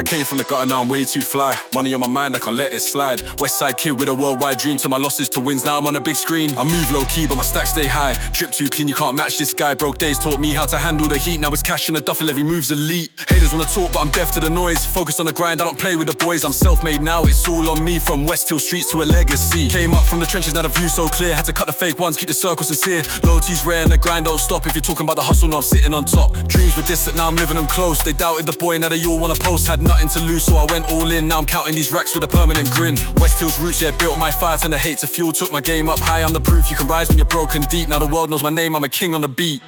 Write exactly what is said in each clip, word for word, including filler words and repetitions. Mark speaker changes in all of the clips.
Speaker 1: I came from the gutter, now I'm way too fly. Money on my mind, I can't let it slide. West side kid with a worldwide dream. To my losses to wins, now I'm on a big screen. I move low key, but my stacks stay high. Drip too clean, you can't match this guy. Broke days taught me how to handle the heat. Now it's cash in the duffel, every move's elite. Haters wanna talk, but I'm deaf to the noise. Focus on the grind, I don't play with the boys. I'm self-made now, it's all on me. From West Hill streets to a legacy. Came up from the trenches, now the view so clear. Had to cut the fake ones, keep the circle sincere. Loyalty's rare and the grind don't stop. If you're talking about the hustle, now I'm sitting on top. Dreams were distant, now I'm living them close. They doubted the boy, now they all wanna post. Had nothing to lose, so I went all in. Now I'm counting these racks with a permanent grin. West Hill's roots, yeah, built my fire. Turned the hate to fuel, took my game up high. I'm the proof you can rise when you're broken deep. Now the world knows my name, I'm a king on the beat.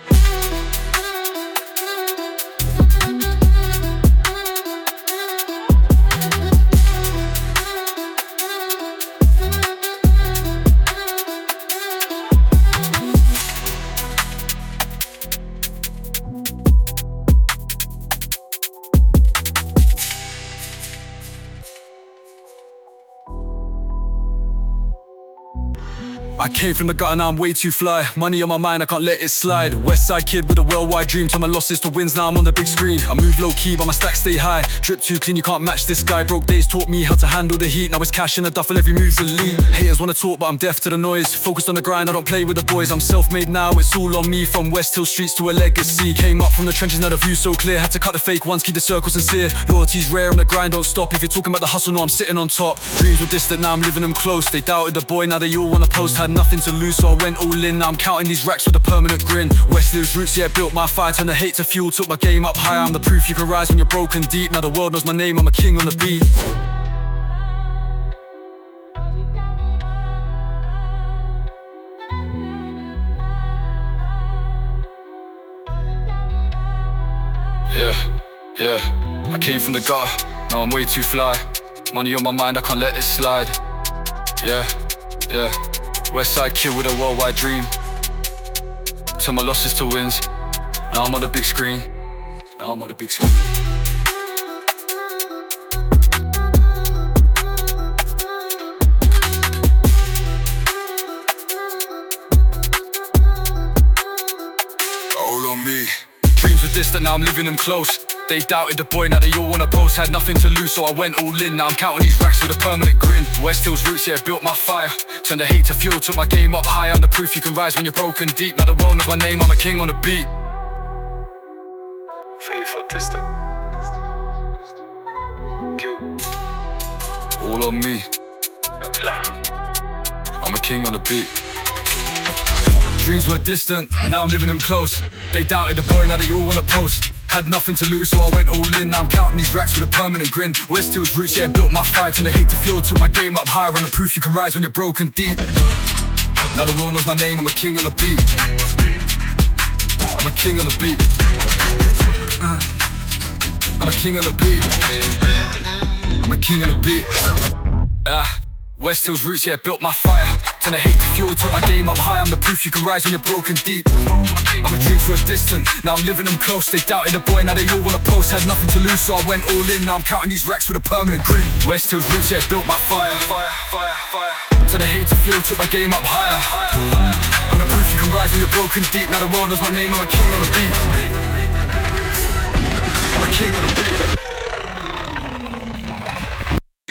Speaker 1: I came from the gutter, now I'm way too fly. Money on my mind, I can't let it slide. West side kid with a worldwide dream. Turn my losses to wins, now I'm on the big screen. I move low key, but my stacks stay high. Drip too clean, you can't match this guy. Broke days taught me how to handle the heat. Now it's cash in the duffel, every move's elite. Haters wanna talk, but I'm deaf to the noise. Focused on the grind, I don't play with the boys. I'm self-made now, it's all on me. From West Hill streets to a legacy. Came up from the trenches, now the view so clear. Had to cut the fake ones, keep the circle sincere. Loyalty's rare and the grind don't stop. If you're talking about the hustle, now I'm sitting on top. Dreams were distant, now I'm living them close. They doubted the boy, now they all wanna post. Had nothing to lose, so I went all in. Now I'm counting these racks with a permanent grin. West Hill's roots, yeah, built my fire. Turned the hate to fuel, took my game up high. I'm the proof you can rise when you're broken deep. Now the world knows my name, I'm a king on the beat. Yeah, yeah, I came from the gutter, now I'm way too fly. Money on my mind, I can't let it slide. Yeah, yeah, West side kid with a worldwide dream. Turn my losses to wins, now I'm on the big screen. Now I'm on the big screen. All on me. Dreams were distant, now I'm living them close. They doubted the boy, now they all wanna post. Had nothing to lose, so I went all in. Now I'm counting these racks with a permanent grin. West Hill's roots, yeah, built my fire. Turned the hate to fuel, took my game up high. I'm the proof you can rise when you're broken deep. Now the world knows my name, I'm a king on the beat. Faithful distant. All on me. I'm a king on the beat. Dreams were distant, now I'm living them close. They doubted the boy, now they all wanna post. Had nothing to lose, so I went all in. Now I'm counting these racks with a permanent grin. West Hill's roots, yeah, built my fire. Turned the hate to fuel, took my game up higher. I'm the proof you can rise when you're broken deep. Now the world knows my name, I'm a king on the beat. I'm a king on the beat. uh, I'm a king on the beat. I'm a king on the beat. Ah, West Hill's roots, yeah, built my fire. Turned the hate to fuel, took my game up high. I'm the proof you can rise when you're broken deep. I'm a dream for a distant, now I'm living them close. They doubted the boy, now they all wanna post. Had nothing to lose, so I went all in. Now I'm counting these racks with a permanent grin. West Hill's roots, yeah, built my fire. Fire, fire, fire. Turned the hate to fuel, took my game up higher. I'm the proof you can rise when you're broken deep. Now the world knows my name, I'm a king on the beat. I'm a king on the beat.